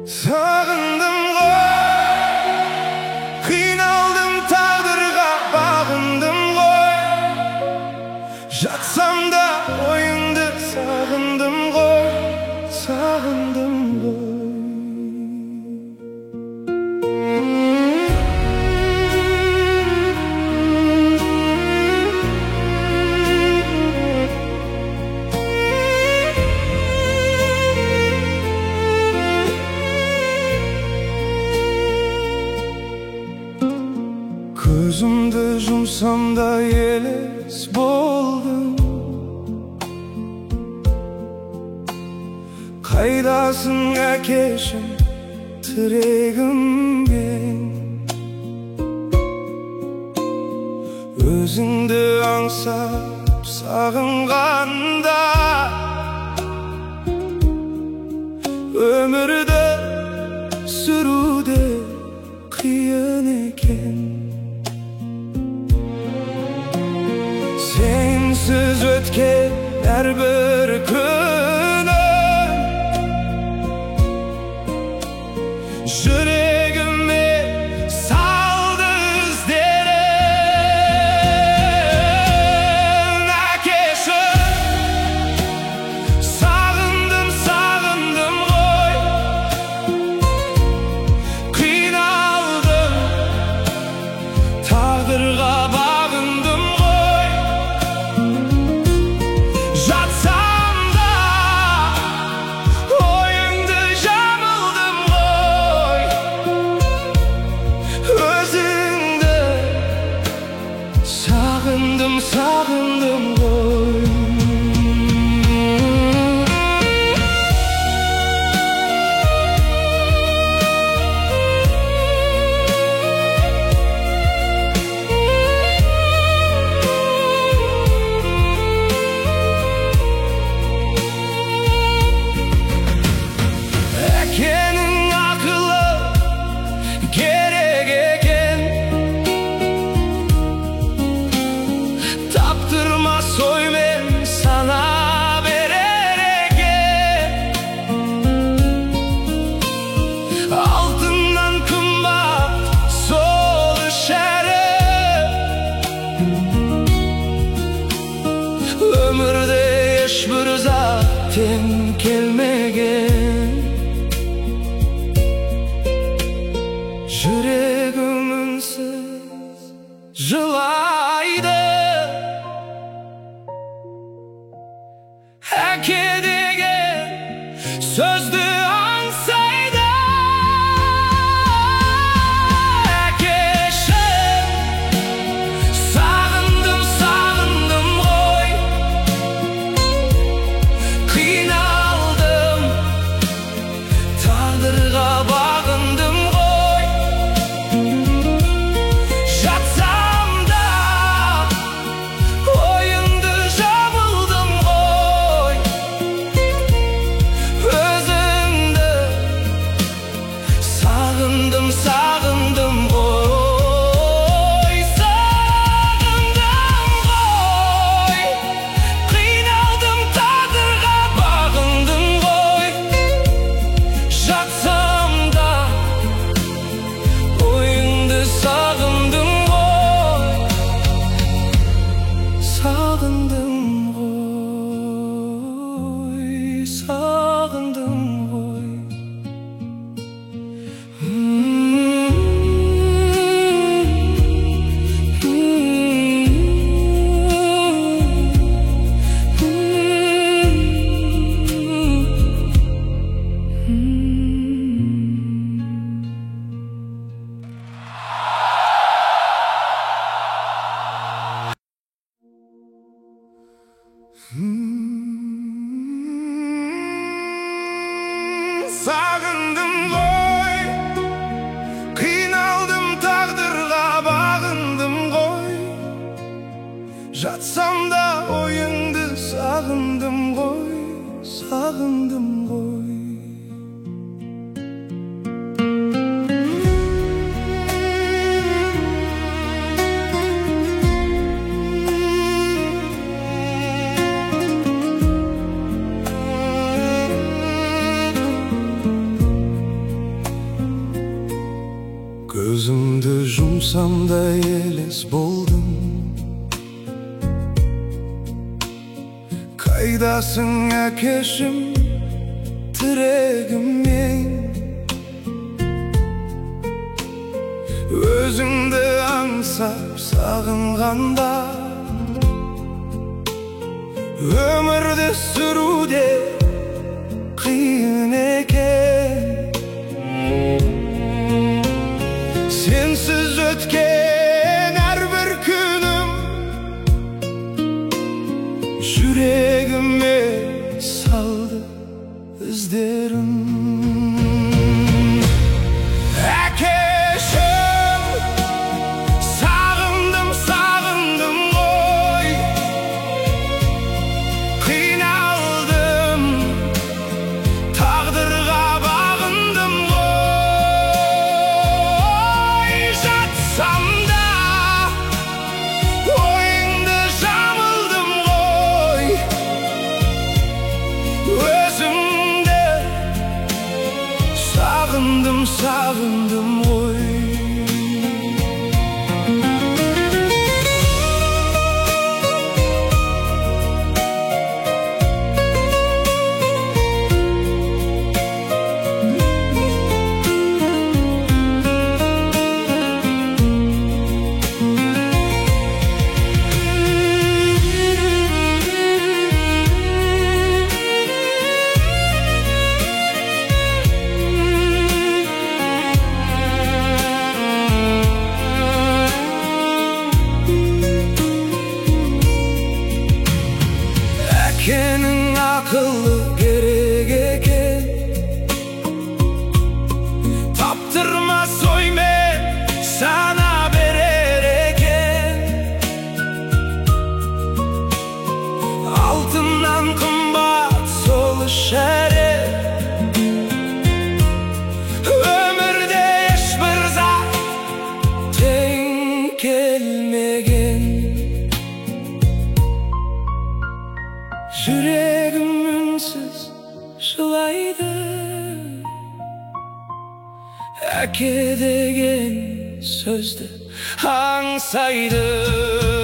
Sağındım ғой, қиналдым тағдырға бағындым ғой. Жатсам да ойыңды сағындым ғой, сағындым ғой. Көзімді жұмсам да елес болдым. Қайдасың әкешім, тірегіммен? Өзіңді аңсап сағынғанда өмірді сүруде қиын екен. Sensiz ötken әрбір күнім жүрегіме салды іздерін. Әкешім, сағындым, сағындым ғой. Қиналдым, тағдырға бағындым ғой. Жатсам да ойыңды жамылдым ғой. Өзіңді сағындым, сағындым ғой. Әкенің ақылы керек екен, таптырмас оймен сана берер екен. Алтыннан қымбат сол ішәрі, өмірде ешбір зат тең келмеген. Жүрегім үнсіз жылайды, әке деген сөзді аңсайды. Әкешім, сағындым, сағындым ғой. Қиналдым, тағдырға бағындым ғой. Жатсам да ойыңды жамылдым ғой. Өзіңді сағындым, сағындым ғой. Сағындым ғой. Қиналдым, тағдырға бағындым ғой. Жатсам да ойыңды сағындым ғой. Сағындым ғой, сағындым ғой. Сағындым ғой, қиналдым, тағдырға бағындым ғой. Жатсам да ойыңды сағындым ғой, сағындым ғой. болсам да елес болдым. Қайдасың әкешім, тірегім мен? Өзіңді аңсап сағынғанда, өмірді сүруде қиын екен. Сенсіз өткен әрбір күнім жүрегіме салды іздерін. Әкешім, сағындым, сағындым ғой. Қиналдым, тағдырға бағындым ғой. Жатсам да ойыңды жамылдым ғой. Өзімді сағындым, сағындым ғой. Әкенің ақылы керек екен, таптырмас оймен сана берер екен. Алтыннан қымбат сол шәріп, өмірде ешбір зат тең келмеген. Жүрегім үнсіз жылайды, әке деген сөзді аңсайды.